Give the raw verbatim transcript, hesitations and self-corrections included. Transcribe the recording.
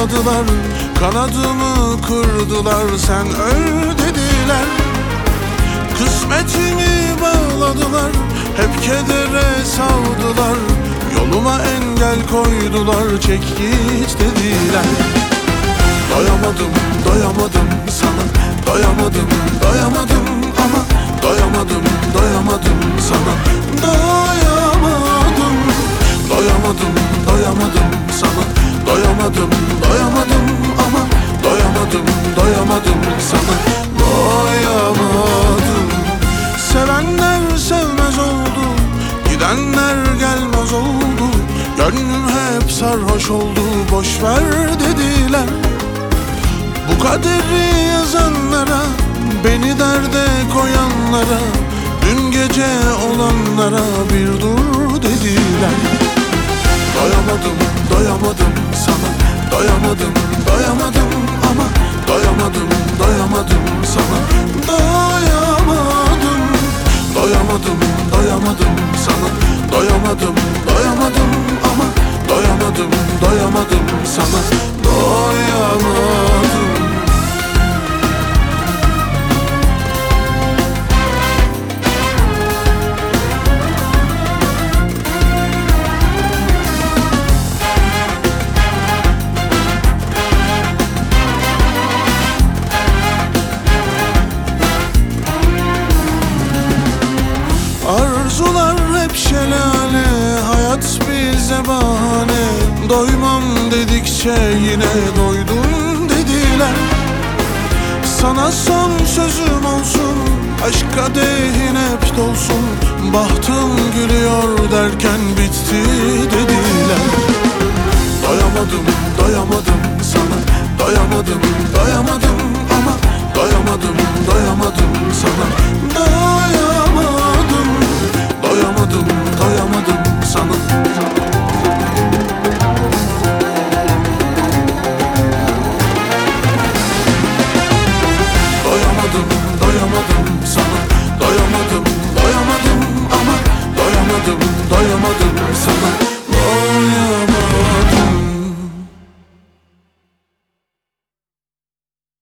bağladılar, kanadımı kırdılar, sen öl dediler. Kısmetimi bağladılar, hep kedere savdular, yoluma engel koydular, çek git dediler. Doyamadım, doyamadım sana, doyamadım, doyamadım ama doyamadım, doyamadım sana, doyamadım. Doyamadım, doyamadım sana, doyamadım, doyamadım ama doyamadım, doyamadım sana, doyamadım. Sevenler sevmez oldu, gidenler gelmez oldu, gönlüm hep sarhoş oldu, boş ver dediler. Bu kaderi yazanlara, beni derde koyanlara, dün gece olanlara bir dur dediler. Doyamadım, doyamadım sana, doyamadım, doyamadım ama doyamadım, doyamadım sana, doyamadım. Doyamadım, doyamadım sana, doyamadım, doyamadım ama doyamadım, doyamadım sana, doyamadım. Arzular hep şelale, hayat bize bahane, doymam dedikçe yine doydum dediler. Sana son sözüm olsun, aşk kadehin hep dolsun, bahtım gülüyor derken bitti dediler. Doyamadım, doyamadım sana, doyamadım, doyamadım